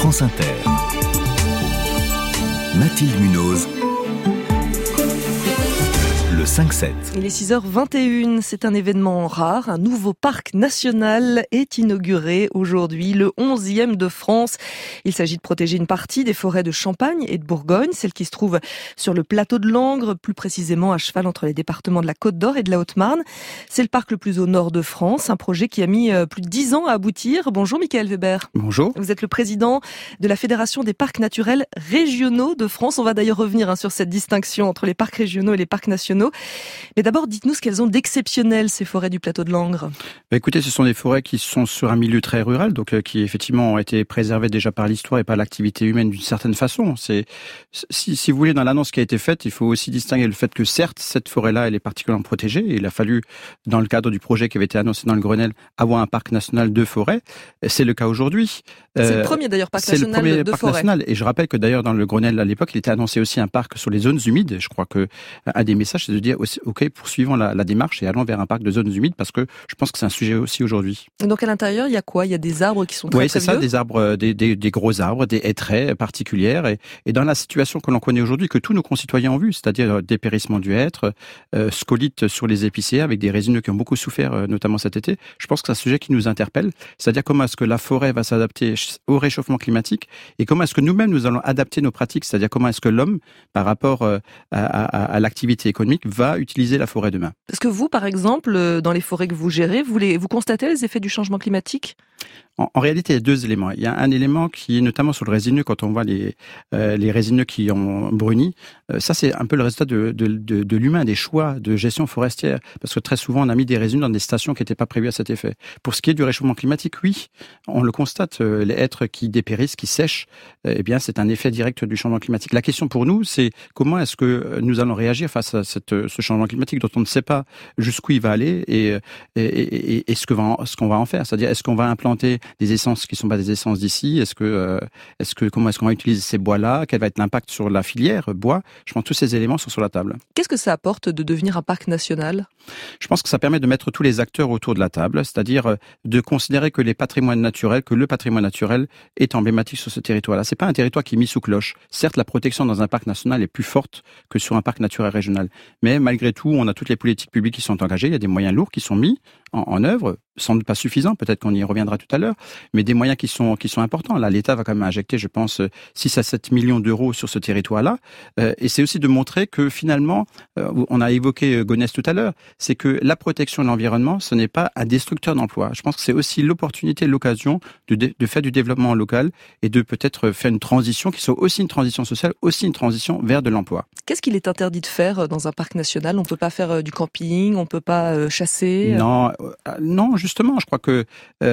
France Inter. Mathilde Munoz. Le 5-7. Il est 6h21, c'est un événement rare. Un nouveau parc national est inauguré aujourd'hui, le 11e de France. Il s'agit de protéger une partie des forêts de Champagne et de Bourgogne, celle qui se trouve sur le plateau de Langres, plus précisément à cheval entre les départements de la Côte d'Or et de la Haute-Marne. C'est le parc le plus au nord de France, un projet qui a mis plus de 10 ans à aboutir. Bonjour Michael Weber. Bonjour. Vous êtes le président de la Fédération des parcs naturels régionaux de France. On va d'ailleurs revenir sur cette distinction entre les parcs régionaux et les parcs nationaux. Mais d'abord, dites-nous ce qu'elles ont d'exceptionnel, ces forêts du plateau de Langres. Écoutez, ce sont des forêts qui sont sur un milieu très rural, donc qui effectivement ont été préservées déjà par l'histoire et par l'activité humaine d'une certaine façon. Si vous voulez, dans l'annonce qui a été faite, il faut aussi distinguer le fait que certes, cette forêt-là, elle est particulièrement protégée. Et il a fallu, dans le cadre du projet qui avait été annoncé dans le Grenelle, avoir un parc national de forêts. C'est le cas aujourd'hui. C'est le premier d'ailleurs parc national de forêt. C'est le premier parc national. Et je rappelle que d'ailleurs dans le Grenelle à l'époque, il était annoncé aussi un parc sur les zones humides. Je crois que un des messages, c'est de dire OK, poursuivons la démarche et allons vers un parc de zones humides parce que je pense que c'est un sujet aussi aujourd'hui. Donc à l'intérieur, il y a quoi ? Il y a des arbres qui sont très vieux ? Oui, c'est ça, des arbres, des gros arbres, des haies très particulières et dans la situation que l'on connaît aujourd'hui, que tous nos concitoyens ont vu, c'est-à-dire dépérissement du hêtre, scolytes sur les épicéas avec des résineux qui ont beaucoup souffert, notamment cet été. Je pense que c'est un sujet qui nous interpelle, c'est-à-dire comment est-ce que la forêt va s'adapter au réchauffement climatique et comment est-ce que nous-mêmes nous allons adapter nos pratiques, c'est-à-dire comment est-ce que l'homme, par rapport à l'activité économique, va utiliser la forêt demain. Parce que vous, par exemple, dans les forêts que vous gérez, vous constatez les effets du changement climatique ? En réalité, il y a deux éléments. Il y a un élément qui est notamment sur le résineux, quand on voit les résineux qui ont bruni. Ça, c'est un peu le résultat de l'humain, des choix de gestion forestière. Parce que très souvent, on a mis des résineux dans des stations qui n'étaient pas prévues à cet effet. Pour ce qui est du réchauffement climatique, oui, on le constate. Les hêtres qui dépérissent, qui sèchent, eh bien, c'est un effet direct du changement climatique. La question pour nous, c'est comment est-ce que nous allons réagir face à ce changement climatique dont on ne sait pas jusqu'où il va aller et ce qu'on va en faire. C'est-à-dire, est-ce qu'on va implanter des essences qui ne sont pas des essences d'ici? Comment est-ce qu'on va utiliser ces bois-là? Quel va être l'impact sur la filière bois? Je pense que tous ces éléments sont sur la table. Qu'est-ce que ça apporte de devenir un parc national? Je pense que ça permet de mettre tous les acteurs autour de la table, c'est-à-dire de considérer que le patrimoine naturel est emblématique sur ce territoire-là. C'est pas un territoire qui est mis sous cloche. Certes, la protection dans un parc national est plus forte que sur un parc naturel régional. Mais malgré tout, on a toutes les politiques publiques qui sont engagées. Il y a des moyens lourds qui sont mis en œuvre, sans doute pas suffisants, peut-être qu'on y reviendra tout à l'heure, mais des moyens qui sont importants. Là, l'État va quand même injecter, je pense, 6 à 7 millions d'euros sur ce territoire-là. Et c'est aussi de montrer que finalement, on a évoqué Gonesse tout à l'heure, c'est que la protection de l'environnement, ce n'est pas un destructeur d'emplois. Je pense que c'est aussi l'opportunité, l'occasion de faire du développement local et de peut-être faire une transition qui soit aussi une transition sociale, aussi une transition vers de l'emploi. Qu'est-ce qu'il est interdit de faire dans un parc national? On ne peut pas faire du camping, on ne peut pas chasser? Non, justement, je crois que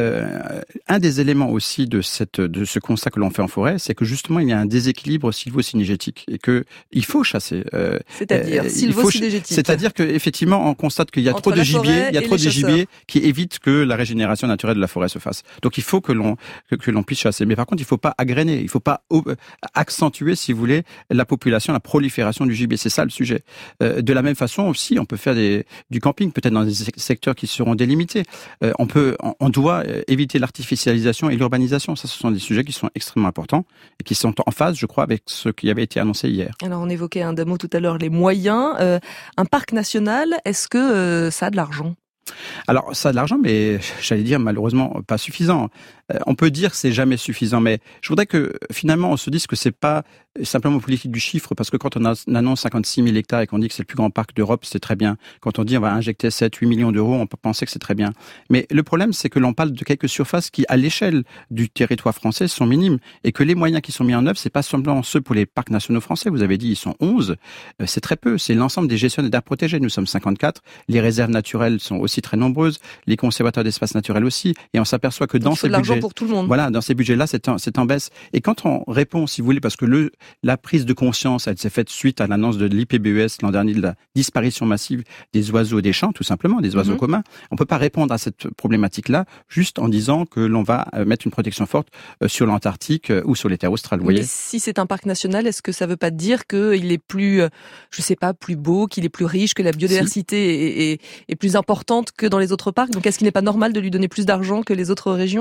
un des éléments aussi de ce constat que l'on fait en forêt, c'est que justement il y a un déséquilibre sylvo-cynégétique et que il faut chasser. C'est-à-dire sylvo-cynégétique. C'est-à-dire que effectivement on constate qu'il y a trop de gibier, qui évite que la régénération naturelle de la forêt se fasse. Donc il faut que l'on puisse chasser. Mais par contre, il faut pas agréner, il faut pas accentuer, si vous voulez, la population, la prolifération du gibier. C'est ça le sujet. De la même façon aussi, on peut faire du camping, peut-être dans des secteurs qui seront délimités. On doit éviter l'artificialisation et l'urbanisation. Ça, ce sont des sujets qui sont extrêmement importants et qui sont en phase, je crois, avec ce qui avait été annoncé hier. Alors, on évoquait d'un mot tout à l'heure les moyens. Un parc national, est-ce que ça a de l'argent? Alors, ça a de l'argent, mais j'allais dire malheureusement pas suffisant. On peut dire que c'est jamais suffisant, mais je voudrais que finalement on se dise que c'est pas simplement politique du chiffre, parce que quand on annonce 56 000 hectares et qu'on dit que c'est le plus grand parc d'Europe, c'est très bien. Quand on dit on va injecter 7-8 millions d'euros, on peut penser que c'est très bien. Mais le problème, c'est que l'on parle de quelques surfaces qui, à l'échelle du territoire français, sont minimes et que les moyens qui sont mis en œuvre, c'est pas simplement ceux pour les parcs nationaux français. Vous avez dit, ils sont 11. C'est très peu. C'est l'ensemble des gestionnaires d'aires protégées. Nous sommes 54. Les réserves naturelles sont aussi très nombreuses. Les conservateurs d'espaces naturels aussi. Et on s'aperçoit que dans ces budgets, pour tout le monde. Voilà, dans ces budgets-là, c'est en baisse. Et quand on répond, si vous voulez, parce que la prise de conscience, elle s'est faite suite à l'annonce de l'IPBES l'an dernier de la disparition massive des oiseaux des champs, tout simplement, des oiseaux communs. On peut pas répondre à cette problématique-là juste en disant que l'on va mettre une protection forte sur l'Antarctique ou sur les terres australes. Vous voyez. Mais si c'est un parc national, est-ce que ça veut pas dire qu'il est plus, je sais pas, plus beau, qu'il est plus riche, que la biodiversité est plus importante que dans les autres parcs? Donc est-ce qu'il n'est pas normal de lui donner plus d'argent que les autres régions?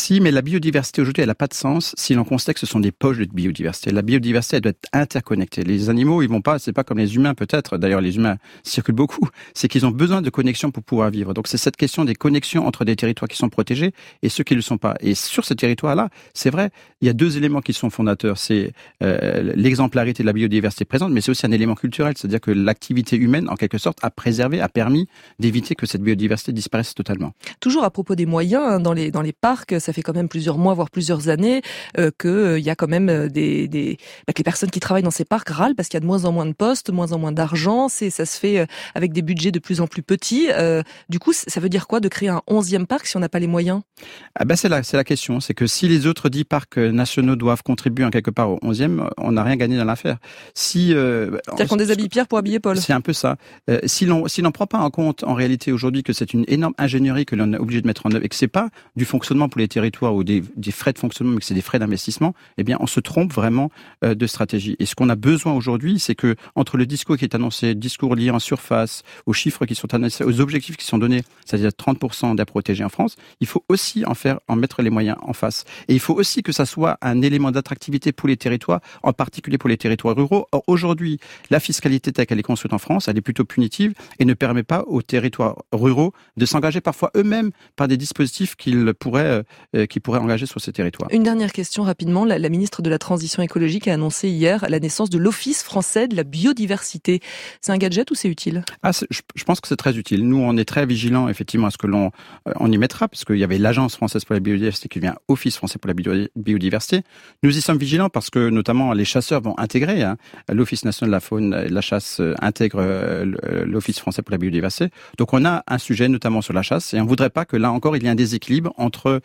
Si, mais la biodiversité aujourd'hui, elle n'a pas de sens si l'on constate que ce sont des poches de biodiversité. La biodiversité, elle doit être interconnectée. Les animaux, ils vont pas, c'est pas comme les humains peut-être. D'ailleurs, les humains circulent beaucoup. C'est qu'ils ont besoin de connexions pour pouvoir vivre. Donc, c'est cette question des connexions entre des territoires qui sont protégés et ceux qui ne le sont pas. Et sur ce territoire-là, c'est vrai, il y a deux éléments qui sont fondateurs. C'est l'exemplarité de la biodiversité présente, mais c'est aussi un élément culturel. C'est-à-dire que l'activité humaine, en quelque sorte, a préservé, a permis d'éviter que cette biodiversité disparaisse totalement. Toujours à propos des moyens, hein, dans les parcs, ça fait quand même plusieurs mois, voire plusieurs années, que y a quand même que les personnes qui travaillent dans ces parcs râlent parce qu'il y a de moins en moins de postes, de moins en moins d'argent. Ça se fait avec des budgets de plus en plus petits. Du coup, ça veut dire quoi de créer un 11e parc si on n'a pas les moyens? C'est la question. C'est que si les autres 10 parcs nationaux doivent contribuer en quelque part au 11e, on n'a rien gagné dans l'affaire. C'est-à-dire qu'on déshabille Pierre pour habiller Paul. C'est un peu ça. Si l'on prend pas en compte en réalité aujourd'hui que c'est une énorme ingénierie que l'on est obligé de mettre en œuvre et que c'est pas du fonctionnement pour les territoires ou des frais de fonctionnement, mais que c'est des frais d'investissement, eh bien, on se trompe vraiment de stratégie. Et ce qu'on a besoin aujourd'hui, c'est que entre le discours qui est annoncé, le discours lié en surface, aux chiffres qui sont annoncés, aux objectifs qui sont donnés, c'est-à-dire 30% d'aires protégées en France, il faut aussi en mettre les moyens en face. Et il faut aussi que ça soit un élément d'attractivité pour les territoires, en particulier pour les territoires ruraux. Or, aujourd'hui, la fiscalité telle qu'elle est construite en France, elle est plutôt punitive et ne permet pas aux territoires ruraux de s'engager parfois eux-mêmes par des dispositifs qu'ils pourraient engager sur ces territoires. Une dernière question rapidement. La ministre de la Transition écologique a annoncé hier la naissance de l'Office français de la biodiversité. C'est un gadget ou c'est utile? Je pense que c'est très utile. Nous, on est très vigilants effectivement à ce que on y mettra, parce qu'il y avait l'Agence française pour la biodiversité qui devient Office français pour la biodiversité. Nous y sommes vigilants parce que notamment les chasseurs vont intégrer l'Office national de la faune et de la chasse intègre l'Office français pour la biodiversité. Donc on a un sujet notamment sur la chasse et on voudrait pas que là encore il y ait un déséquilibre entre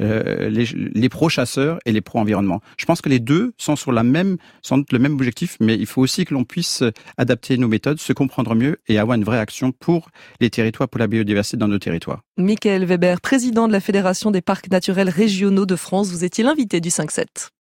les pro-chasseurs et les pro-environnement. Je pense que les deux sont sur sans doute le même objectif, mais il faut aussi que l'on puisse adapter nos méthodes, se comprendre mieux et avoir une vraie action pour les territoires, pour la biodiversité dans nos territoires. Michael Weber, président de la Fédération des parcs naturels régionaux de France, vous étiez l'invité du 5-7.